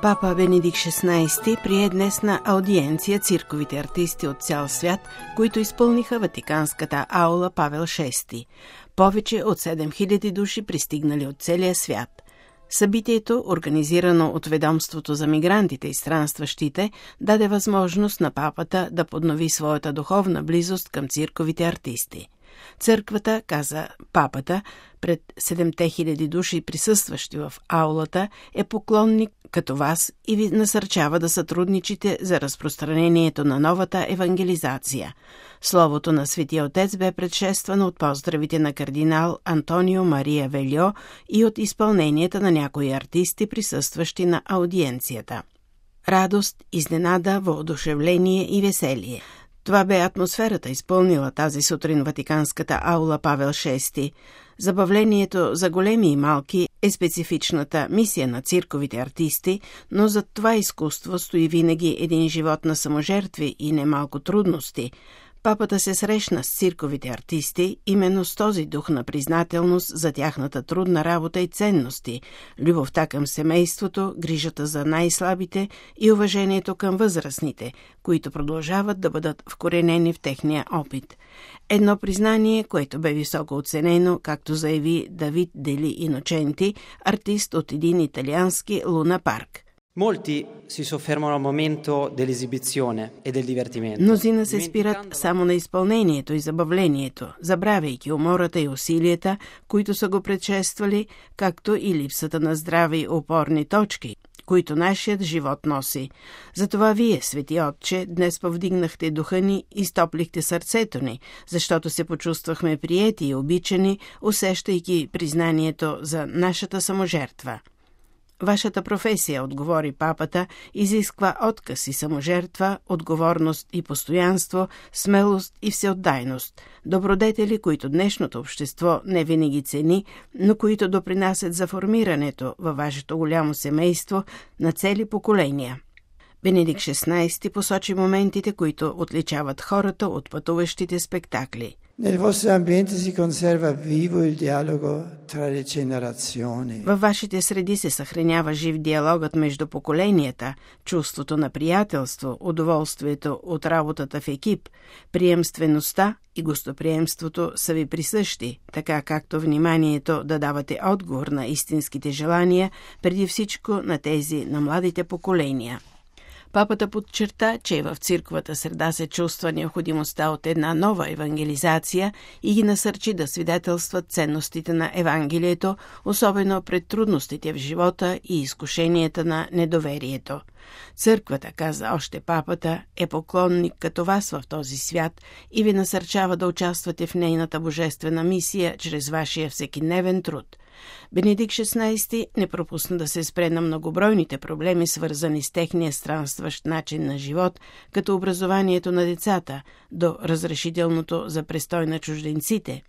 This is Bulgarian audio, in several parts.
Папа Бенедикт XVI прие днес на аудиенция цирковите артисти от цял свят, които изпълниха Ватиканската аула Павел VI. Повече от 7000 души пристигнали от целия свят. Събитието, организирано от Ведомството за мигрантите и странстващите, даде възможност на папата да поднови своята духовна близост към цирковите артисти. Църквата, каза папата, пред 7000 души присъстващи в аулата, е поклонник като вас и ви насърчава да сътрудничите за разпространението на новата евангелизация. Словото на Светия Отец бе предшествано от поздравите на кардинал Антонио Мария Вельо и от изпълненията на някои артисти, присъстващи на аудиенцията. Радост, изненада, въодушевление и веселие. Това бе атмосферата, изпълнила тази сутрин Ватиканската аула Павел VI. Забавлението за големи и малки е специфичната мисия на цирковите артисти, но зад това изкуство стои винаги един живот на саможертви и немалко трудности. Папата се срещна с цирковите артисти именно с този дух на признателност за тяхната трудна работа и ценности, любовта към семейството, грижата за най-слабите и уважението към възрастните, които продължават да бъдат вкоренени в техния опит. Едно признание, което бе високо оценено, както заяви Давид Дели Иноченти, артист от един италиански Луна Парк. Molti si soffermano al momento dell'esibizione e del divertimento. Мнозина се спират само на изпълнението и забавлението, забравяйки умората и усилията, които са го предшествали, както и липсата на здрави опорни точки, които нашият живот носи. Затова вие, Свети Отче, днес повдигнахте духа ни и стоплихте сърцето ни, защото се почувствахме приети и обичани, усещайки признанието за нашата саможертва. Вашата професия, отговори папата, изисква отказ и саможертва, отговорност и постоянство, смелост и всеотдайност. Добродетели, които днешното общество не винаги цени, но които допринасят за формирането във вашето голямо семейство на цели поколения. Бенедикт XVI посочи моментите, които отличават хората от пътуващите спектакли. Nel vostro ambiente si conserva vivo il dialogo tra le generazioni. Във вашите среди се съхранява жив диалогът между поколенията, чувството на приятелство, удоволствието от работата в екип, приемствеността и гостоприемството са ви присъщи, така както вниманието да давате отговор на истинските желания, преди всичко на тези на младите поколения. Папата подчерта, че в църквата среда се чувства необходимостта от една нова евангелизация и ги насърчи да свидетелстват ценностите на Евангелието, особено пред трудностите в живота и изкушенията на недоверието. Църквата, каза още папата, е поклонник като вас в този свят и ви насърчава да участвате в нейната божествена мисия чрез вашия всекидневен труд. Бенедикт XVI не пропусна да се спре на многобройните проблеми, свързани с техния странстващ начин на живот, като образованието на децата, до разрешителното за престой на чужденците.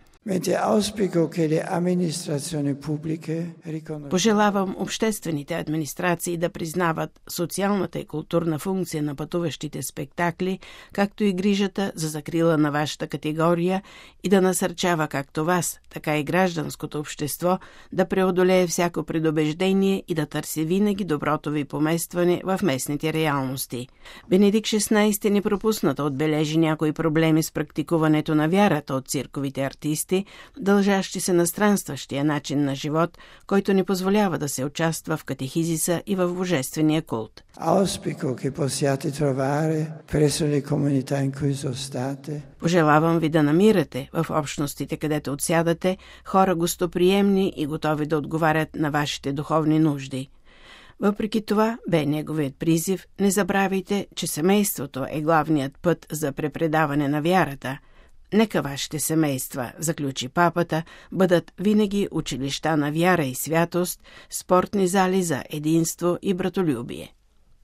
Пожелавам обществените администрации да признават социалната и културна функция на пътуващите спектакли, както и грижата за закрила на вашата категория и да насърчава както вас, така и гражданското общество да преодолее всяко предубеждение и да търси винаги доброто ви поместване в местните реалности. Бенедикт XVI не пропусна да отбележи някои проблеми с практикуването на вярата от цирковите артисти, дължащи се на странстващия начин на живот, който не позволява да се участва в катехизиса и в божествения култ. Пожелавам ви да намирате в общностите, където отсядате, хора гостоприемни и готови да отговарят на вашите духовни нужди. Въпреки това бе неговият призив: не забравяйте, че семейството е главният път за препредаване на вярата. Нека вашите семейства, заключи папата, бъдат винаги училища на вяра и святост, спортни зали за единство и братолюбие.